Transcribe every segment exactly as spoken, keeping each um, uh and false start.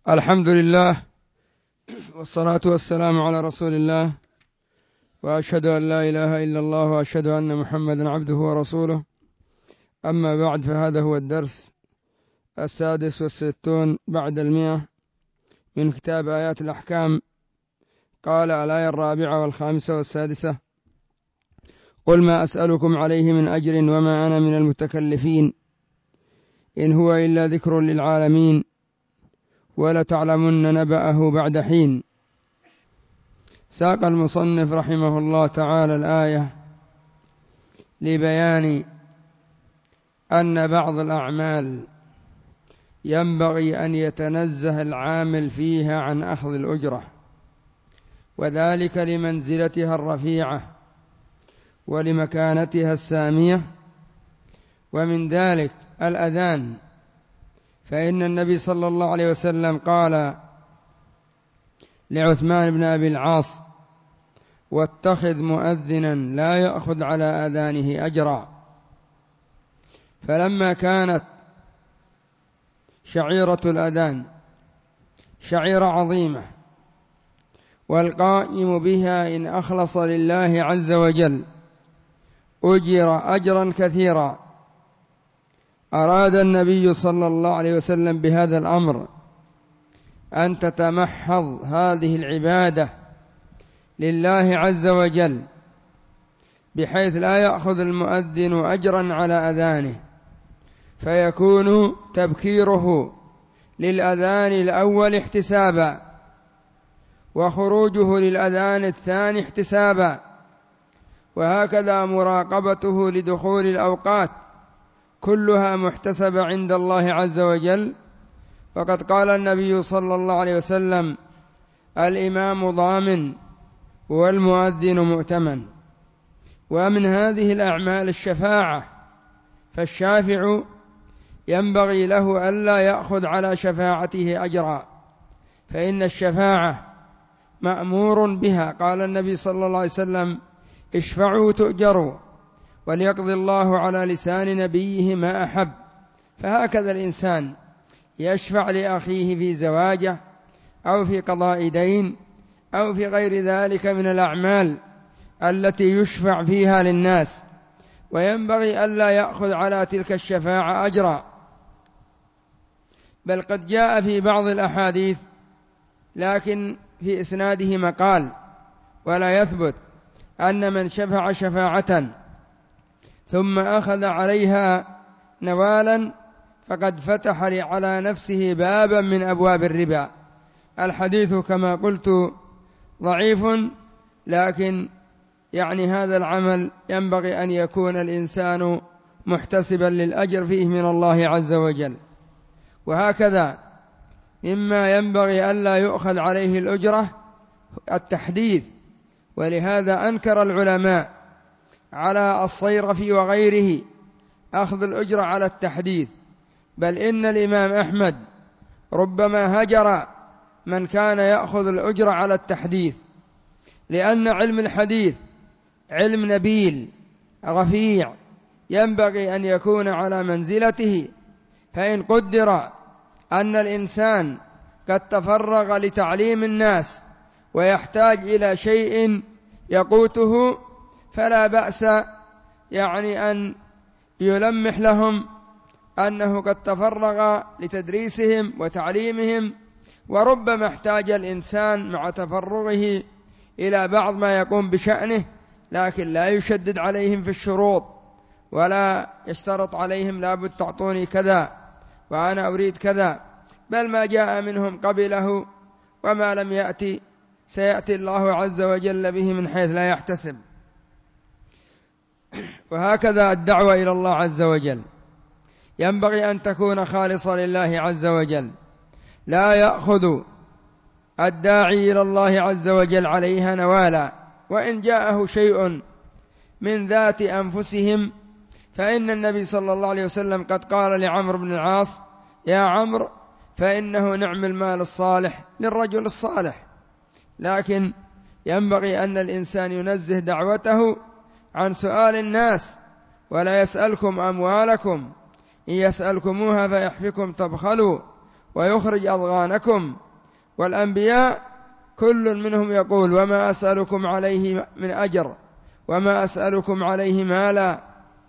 الحمد لله والصلاة والسلام على رسول الله، وأشهد أن لا إله إلا الله وأشهد أن محمدا عبده ورسوله. أما بعد، فهذا هو الدرس السادس والستون بعد المئة من كتاب آيات الأحكام. قال الآية الرابعة والخامسة والسادسة: قل ما أسألكم عليه من أجر وما أنا من المتكلفين إن هو إلا ذكر للعالمين ولتعلمن نبأه بعد حين. ساق المصنف رحمه الله تعالى الآية لبيان أن بعض الأعمال ينبغي أن يتنزه العامل فيها عن أخذ الأجرة، وذلك لمنزلتها الرفيعة ولمكانتها السامية. ومن ذلك الأذان، فإن النبي صلى الله عليه وسلم قال لعثمان بن أبي العاص: واتخذ مؤذنا لا يأخذ على أذانه أجرا. فلما كانت شعيرة الأذان شعيرة عظيمة، والقائم بها إن أخلص لله عز وجل أجر أجرا كثيرا، أراد النبي صلى الله عليه وسلم بهذا الأمر أن تتمحض هذه العبادة لله عز وجل، بحيث لا يأخذ المؤذن أجرا على أذانه، فيكون تبكيره للأذان الأول احتسابا، وخروجه للأذان الثاني احتسابا، وهكذا مراقبته لدخول الأوقات كلها محتسبة عند الله عز وجل. فقد قال النبي صلى الله عليه وسلم: الإمام ضامن والمؤذن مؤتمن. ومن هذه الأعمال الشفاعة، فالشافع ينبغي له ألا يأخذ على شفاعته أجرا، فإن الشفاعة مأمور بها. قال النبي صلى الله عليه وسلم: اشفعوا تؤجروا وليقضي الله على لسان نبيه ما أحب. فهكذا الإنسان يشفع لأخيه في زواجه أو في قضاء دين أو في غير ذلك من الأعمال التي يشفع فيها للناس، وينبغي ألا يأخذ على تلك الشفاعة أجرا. بل قد جاء في بعض الأحاديث، لكن في إسناده مقال ولا يثبت، أن من شفع شفاعة ثم أخذ عليها نوالا فقد فتح على نفسه بابا من أبواب الربا. الحديث كما قلت ضعيف، لكن يعني هذا العمل ينبغي أن يكون الإنسان محتسبا للأجر فيه من الله عز وجل. وهكذا مما ينبغي ألا يؤخذ عليه الأجرة التحديث، ولهذا أنكر العلماء على الصيرف وغيره أخذ الأجرة على التحديث. بل إن الإمام أحمد ربما هجر من كان يأخذ الأجرة على التحديث، لأن علم الحديث علم نبيل رفيع، ينبغي أن يكون على منزلته. فإن قدر أن الإنسان قد تفرغ لتعليم الناس ويحتاج إلى شيء يقوته، فلا بأس يعني أن يلمح لهم أنه قد تفرغ لتدريسهم وتعليمهم. وربما احتاج الإنسان مع تفرغه إلى بعض ما يقوم بشأنه، لكن لا يشدد عليهم في الشروط ولا يشترط عليهم لابد تعطوني كذا وأنا أريد كذا، بل ما جاء منهم قبله، وما لم يأتي سيأتي الله عز وجل به من حيث لا يحتسب. وهكذا الدعوة إلى الله عز وجل ينبغي أن تكون خالصة لله عز وجل، لا يأخذ الداعي إلى الله عز وجل عليها نوالا، وإن جاءه شيء من ذات أنفسهم. فإن النبي صلى الله عليه وسلم قد قال لعمرو بن العاص: يا عمرو، فإنه نعم المال الصالح للرجل الصالح. لكن ينبغي أن الإنسان ينزه دعوته عن سؤال الناس. ولا يسألكم أموالكم إن يسألكموها فيحفكم تبخلوا ويخرج أضغانكم. والأنبياء كل منهم يقول وما أسألكم عليه من أجر وما أسألكم عليه مالا،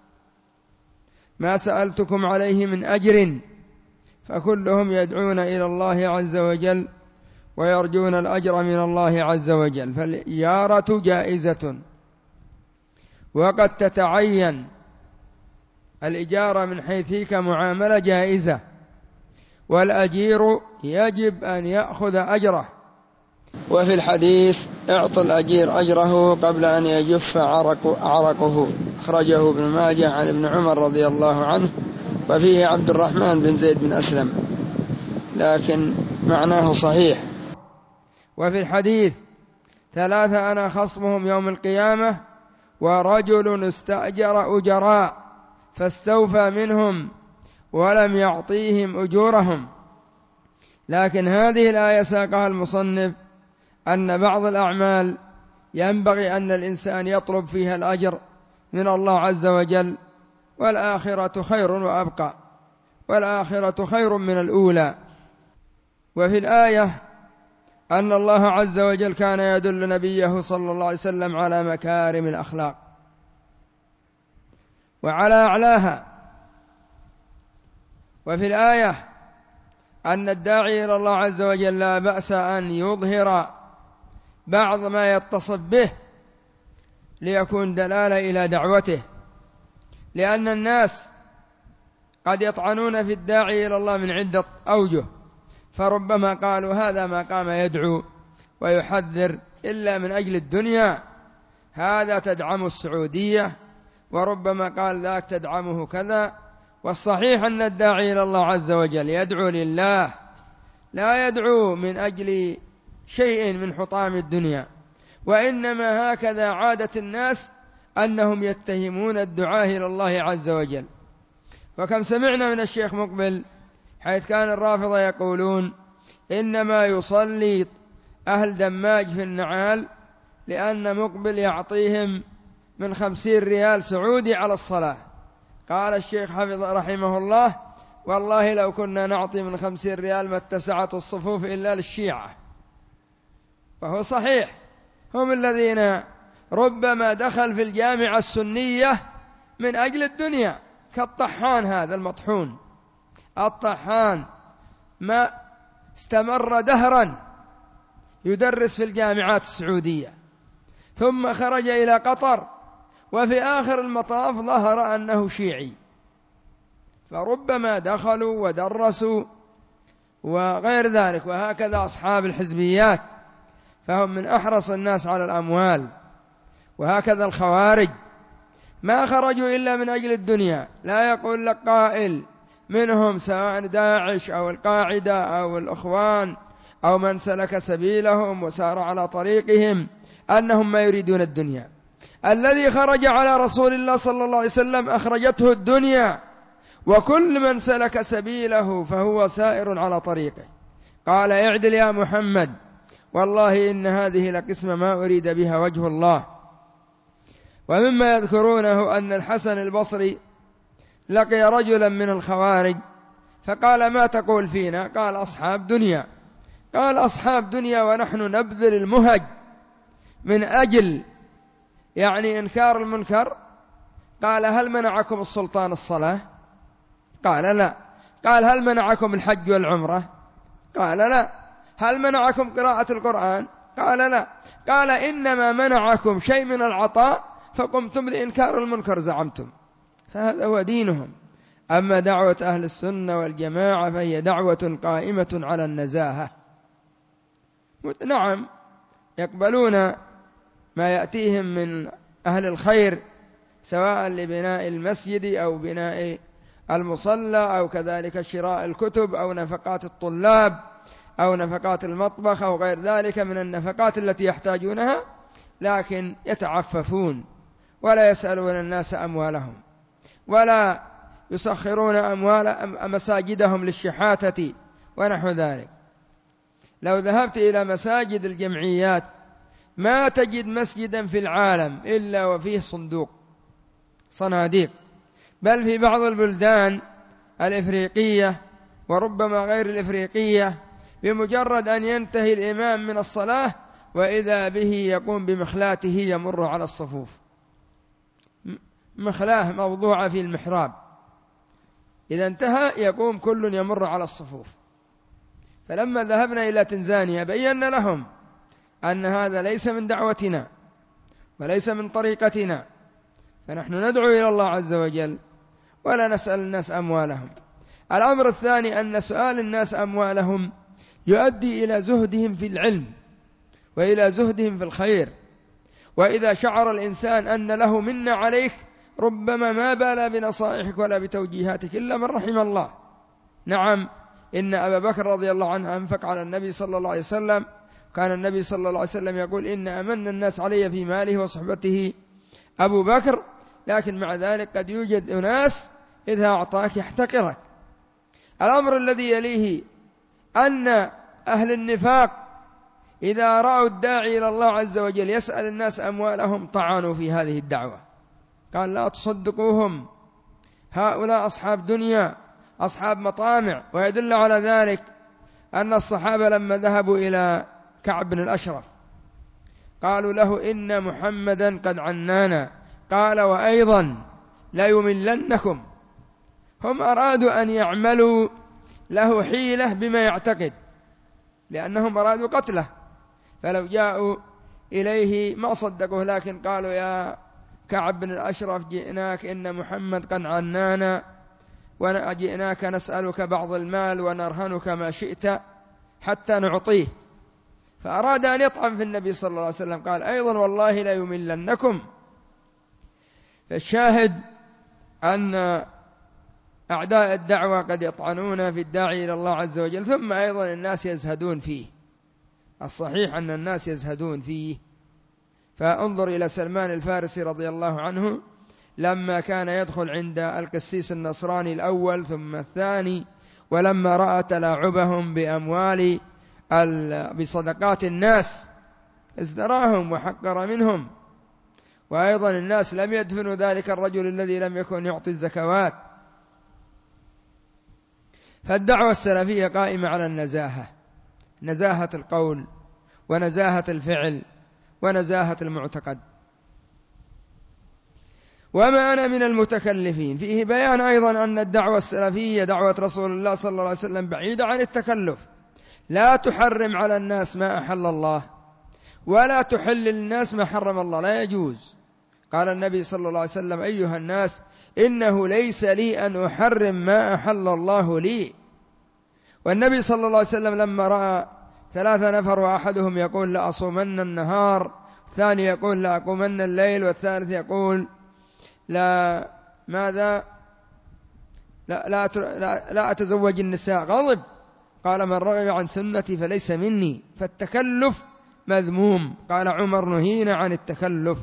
ما سألتكم عليه من أجر، فكلهم يدعون إلى الله عز وجل ويرجون الأجر من الله عز وجل. فالإجارة جائزة، وقد تتعين الإجارة من حيث كمعاملة جائزة، والأجير يجب أن يأخذ أجره. وفي الحديث اعط الأجير أجره قبل أن يجف عرق عرقه، أخرجه ابن ماجه عن ابن عمر رضي الله عنه، وفيه عبد الرحمن بن زيد بن أسلم، لكن معناه صحيح. وفي الحديث ثلاثة أنا خصمهم يوم القيامة، ورجل استأجر أجراء فاستوفى منهم ولم يعطيهم أجورهم. لكن هذه الآية ساقها المصنف أن بعض الأعمال ينبغي أن الإنسان يطلب فيها الأجر من الله عز وجل، والآخرة خير وأبقى، والآخرة خير من الأولى. وفي الآية أن الله عز وجل كان يدل نبيه صلى الله عليه وسلم على مكارم الأخلاق وعلى أعلاها. وفي الآية أن الداعي إلى الله عز وجل لا بأس أن يظهر بعض ما يتصف به ليكون دلالة إلى دعوته، لأن الناس قد يطعنون في الداعي إلى الله من عدة أوجه، فربما قالوا هذا ما قام يدعو ويحذر إلا من أجل الدنيا، هذا تدعم السعودية، وربما قال ذاك تدعمه كذا. والصحيح أن الداعي إلى الله عز وجل يدعو لله، لا يدعو من أجل شيء من حطام الدنيا، وإنما هكذا عادة الناس أنهم يتهمون الدعاة إلى الله عز وجل. وكم سمعنا من الشيخ مقبل حيث كان الرافضة يقولون إنما يصلي أهل دماج في النعال لأن مقبل يعطيهم من خمسين ريال سعودي على الصلاة. قال الشيخ حفظ رحمه الله والله لو كنا نعطي من خمسين ريال ما اتسعت الصفوف إلا للشيعة. فهو صحيح هم الذين ربما دخل في الجامعة السنية من أجل الدنيا، كالطحان هذا المطحون. الطحان ما استمر دهرا يدرس في الجامعات السعودية، ثم خرج إلى قطر، وفي آخر المطاف ظهر أنه شيعي، فربما دخلوا ودرسوا وغير ذلك. وهكذا أصحاب الحزبيات فهم من أحرص الناس على الأموال، وهكذا الخوارج ما خرجوا إلا من أجل الدنيا. لا يقول لك قائل منهم سواء داعش أو القاعدة أو الأخوان أو من سلك سبيلهم وسار على طريقهم أنهم ما يريدون الدنيا. الذي خرج على رسول الله صلى الله عليه وسلم أخرجته الدنيا، وكل من سلك سبيله فهو سائر على طريقه. قال اعدل يا محمد، والله إن هذه لقسمة ما أريد بها وجه الله. ومما يذكرونه أن الحسن البصري لقي رجلا من الخوارج فقال ما تقول فينا؟ قال أصحاب دنيا. قال أصحاب دنيا ونحن نبذل المهج من أجل يعني إنكار المنكر. قال هل منعكم السلطان الصلاة؟ قال لا. قال هل منعكم الحج والعمرة؟ قال لا. هل منعكم قراءة القرآن؟ قال لا. قال إنما منعكم شيء من العطاء فقمتم لإنكار المنكر زعمتم. فهذا هو دينهم. أما دعوة أهل السنة والجماعة فهي دعوة قائمة على النزاهة. نعم يقبلون ما يأتيهم من أهل الخير سواء لبناء المسجد أو بناء المصلى أو كذلك شراء الكتب أو نفقات الطلاب أو نفقات المطبخ أو غير ذلك من النفقات التي يحتاجونها، لكن يتعففون ولا يسألون الناس أموالهم ولا يسخرون أموال مساجدهم للشحاتة ونحو ذلك. لو ذهبت إلى مساجد الجمعيات ما تجد مسجدا في العالم إلا وفيه صندوق صناديق، بل في بعض البلدان الإفريقية وربما غير الإفريقية، بمجرد أن ينتهي الإمام من الصلاة وإذا به يقوم بمخلاته يمر على الصفوف، مخلاه موضوعة في المحراب، إذا انتهى يقوم كل يمر على الصفوف. فلما ذهبنا إلى تنزانيا بينا لهم أن هذا ليس من دعوتنا وليس من طريقتنا، فنحن ندعو إلى الله عز وجل ولا نسأل الناس أموالهم. الأمر الثاني أن سؤال الناس أموالهم يؤدي إلى زهدهم في العلم وإلى زهدهم في الخير، وإذا شعر الإنسان أن له منة عليك ربما ما بالى بنصائحك ولا بتوجيهاتك إلا من رحم الله. نعم، إن أبا بكر رضي الله عنه أنفق على النبي صلى الله عليه وسلم، كان النبي صلى الله عليه وسلم يقول إن أمن الناس علي في ماله وصحبته أبو بكر، لكن مع ذلك قد يوجد أناس إذا أعطاك يحتقرك. الأمر الذي يليه أن أهل النفاق إذا رأوا الداعي إلى الله عز وجل يسأل الناس أموالهم طعنوا في هذه الدعوة، قال لا تصدقوهم، هؤلاء أصحاب دنيا أصحاب مطامع. ويدل على ذلك أن الصحابة لما ذهبوا إلى كعب بن الأشرف قالوا له إن محمدا قد عنانا، قال وأيضا لا يملنكم. هم أرادوا أن يعملوا له حيلة بما يعتقد، لأنهم أرادوا قتله، فلو جاءوا إليه ما صدقوه، لكن قالوا يا كعب بن الأشرف جئناك إن محمد قد عنانا وجئناك نسألك بعض المال ونرهنك ما شئت حتى نعطيه. فأراد أن يطعن في النبي صلى الله عليه وسلم، قال أيضا والله لا يملنكم. فالشاهد أن أعداء الدعوة قد يطعنون في الداعي إلى الله عز وجل، ثم أيضا الناس يزهدون فيه، الصحيح أن الناس يزهدون فيه. فانظر إلى سلمان الفارسي رضي الله عنه لما كان يدخل عند القسيس النصراني الأول ثم الثاني، ولما رأى تلاعبهم بأموال بصدقات الناس ازدراهم وحقر منهم. وأيضا الناس لم يدفنوا ذلك الرجل الذي لم يكن يعطي الزكوات. فالدعوة السلفية قائمة على النزاهة، نزاهة القول ونزاهة الفعل ونزاهة المعتقد. وما أنا من المتكلفين، فيه بيان أيضا أن الدعوة السلفية دعوة رسول الله صلى الله عليه وسلم بعيدة عن التكلف، لا تحرم على الناس ما أحل الله ولا تحل للناس ما حرم الله، لا يجوز. قال النبي صلى الله عليه وسلم أيها الناس إنه ليس لي أن أحرم ما أحل الله لي. والنبي صلى الله عليه وسلم لما رأى ثلاثة نفر وأحدهم يقول لأصومن النهار، الثاني يقول لأقومن الليل، والثالث يقول لا ماذا لا, لا, لا, لا أتزوج النساء، غضب، قال من رغب عن سنتي فليس مني. فالتكلف مذموم. قال عمر نهينا عن التكلف.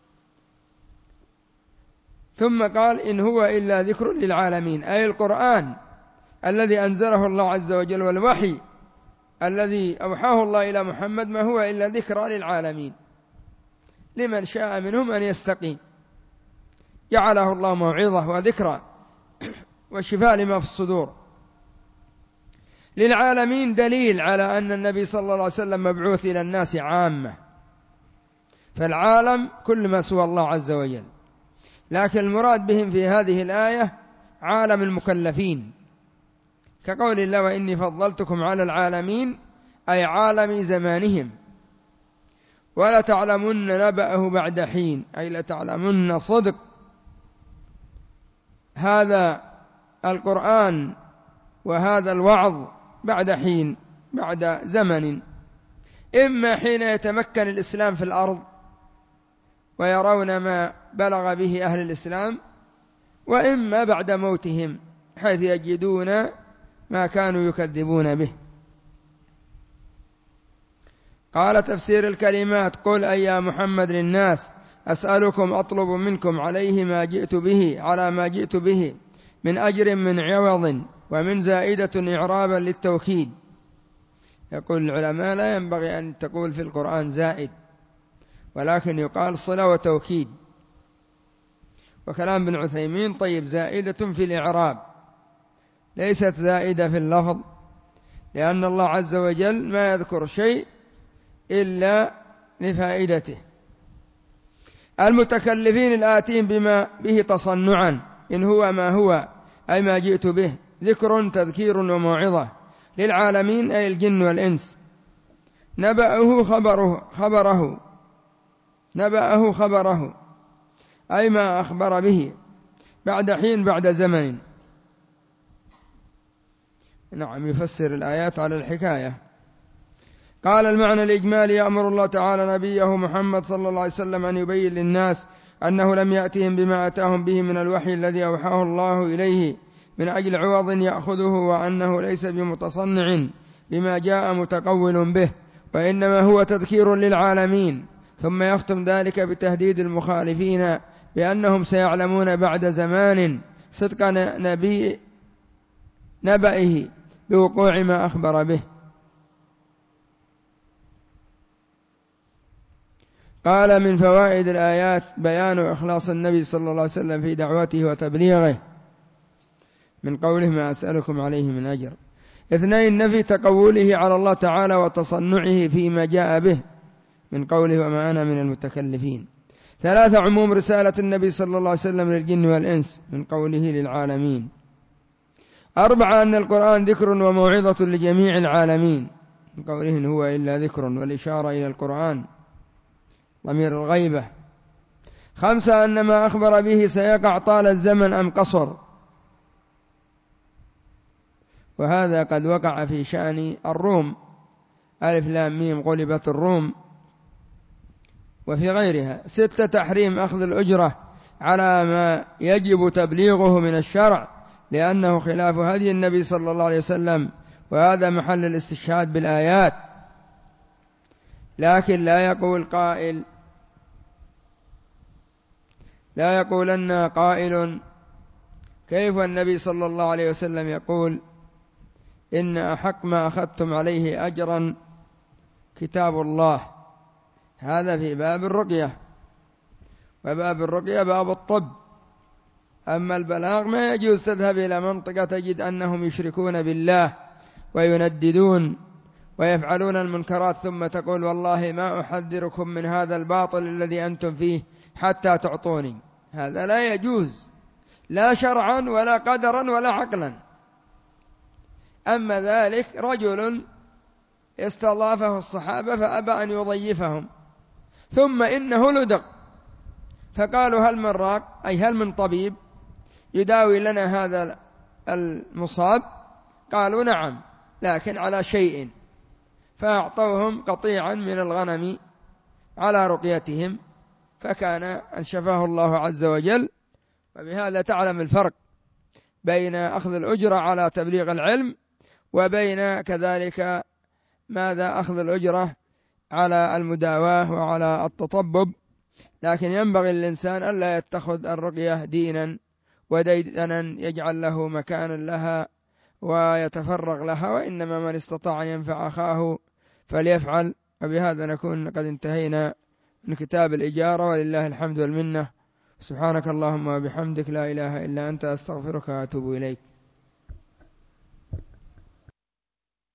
ثم قال إن هو إلا ذكر للعالمين، أي القرآن الذي أنزله الله عز وجل والوحي الذي أوحاه الله إلى محمد ما هو إلا ذكرى للعالمين، لمن شاء منهم أن يستقيم، جعله الله موعظة وذكرى وشفاء لما في الصدور. للعالمين دليل على أن النبي صلى الله عليه وسلم مبعوث إلى الناس عامة، فالعالم كل ما سوى الله عز وجل، لكن المراد بهم في هذه الآية عالم المكلفين، كقول الله وإني فضلتكم على العالمين، أي عالم زمانهم. ولا تعلمن نبأه بعد حين، أي لتعلمن صدق هذا القرآن وهذا الوعظ بعد حين، بعد زمن، إما حين يتمكن الإسلام في الأرض ويرون ما بلغ به أهل الإسلام، وإما بعد موتهم حيث يجدون ما كانوا يكذبون به. قال تفسير الكلمات قل أي يا محمد للناس أسألكم أطلب منكم عليه ما جئت به على ما جئت به من أجر من عوض ومن زائدة إعرابا للتوكيد. يقول العلماء لا ينبغي أن تقول في القرآن زائد، ولكن يقال صلة وتوكيد. وكلام ابن عثيمين طيب زائدة في الإعراب ليست زائدة في اللفظ، لأن الله عز وجل ما يذكر شيء إلا لفائدته. المتكلفين الآتين بما به تصنعا إن هو ما هو أي ما جئت به ذكر تذكير وموعظة للعالمين أي الجن والإنس. نبأه خبره خبره نبأه خبره أي ما أخبر به بعد حين بعد زمن. نعم، يفسر الآيات على الحكاية. قال المعنى الإجمالي: يأمر الله تعالى نبيه محمد صلى الله عليه وسلم أن يبين للناس أنه لم يأتهم بما أتاهم به من الوحي الذي أوحاه الله إليه من أجل عوض يأخذه، وأنه ليس بمتصنع بما جاء متقول به، وإنما هو تذكير للعالمين. ثم يختم ذلك بتهديد المخالفين بأنهم سيعلمون بعد زمان صدق نبي نبئه بوقوع ما أخبر به. قال: من فوائد الآيات بيان إخلاص النبي صلى الله عليه وسلم في دعوته وتبليغه من قوله: ما أسألكم عليه من أجر. اثنين: نفي تقوله على الله تعالى وتصنعه فيما جاء به من قوله: وما أنا من المتكلفين. ثلاثة: عموم رسالة النبي صلى الله عليه وسلم للجن والإنس من قوله للعالمين. أربعة: أن القرآن ذكر وموعظة لجميع العالمين من قوله: إن هو إلا ذكر، والإشارة إلى القرآن ضمير الغيبة. خمسة: أن ما أخبر به سيقع طال الزمن أم قصر، وهذا قد وقع في شأن الروم ألف لام ميم غلبت الروم وفي غيرها. ستة: تحريم أخذ الأجرة على ما يجب تبليغه من الشرع، لأنه خلاف هدي النبي صلى الله عليه وسلم، وهذا محل الاستشهاد بالآيات. لكن لا يقول قائل لا يقولن قائل: كيف النبي صلى الله عليه وسلم يقول إن أحق ما أخذتم عليه أجرا كتاب الله؟ هذا في باب الرقية، وباب الرقية باب الطب. أما البلاغ ما يجوز تذهب إلى منطقة تجد أنهم يشركون بالله وينددون ويفعلون المنكرات، ثم تقول: والله ما أحذركم من هذا الباطل الذي أنتم فيه حتى تعطوني. هذا لا يجوز، لا شرعا ولا قدرا ولا عقلا. أما ذلك رجل استضافه الصحابة فأبى أن يضيفهم، ثم إنه لدغ، فقالوا: هل من راق، أي هل من طبيب يداوي لنا هذا المصاب؟ قالوا: نعم، لكن على شيء. فأعطوهم قطيعا من الغنم على رقيتهم، فكان أن شفاه الله عز وجل. وبهذا تعلم الفرق بين أخذ الأجرة على تبليغ العلم وبين كذلك ماذا أخذ الأجرة على المداواة وعلى التطبب. لكن ينبغي للإنسان ألا يتخذ الرقية دينا وديدنا يجعل له مكانا لها ويتفرغ لها، وإنما من استطاع أن ينفع أخاه فليفعل. وبهذا نكون قد انتهينا من كتاب الإجارة، ولله الحمد والمنة. سبحانك اللهم وبحمدك، لا إله إلا أنت، أستغفرك وأتوب إليك.